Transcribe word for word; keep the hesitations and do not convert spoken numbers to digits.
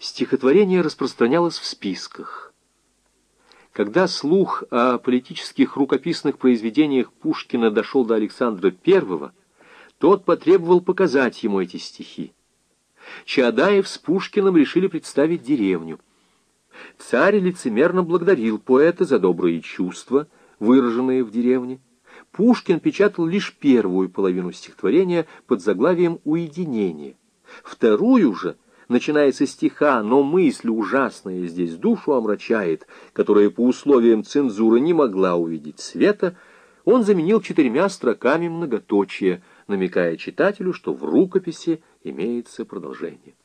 Стихотворение распространялось в списках. Когда слух о политических рукописных произведениях Пушкина дошел до Александра Первого, тот потребовал показать ему эти стихи. Чаадаев с Пушкиным решили представить деревню. Царь лицемерно благодарил поэта за добрые чувства, выраженные в деревне. Пушкин печатал лишь первую половину стихотворения под заглавием «Уединение». Вторую же, начиная со стиха «Но мысль ужасная здесь душу омрачает», которая по условиям цензуры не могла увидеть света, он заменил четырьмя строками многоточия, намекая читателю, что в рукописи имеется продолжение.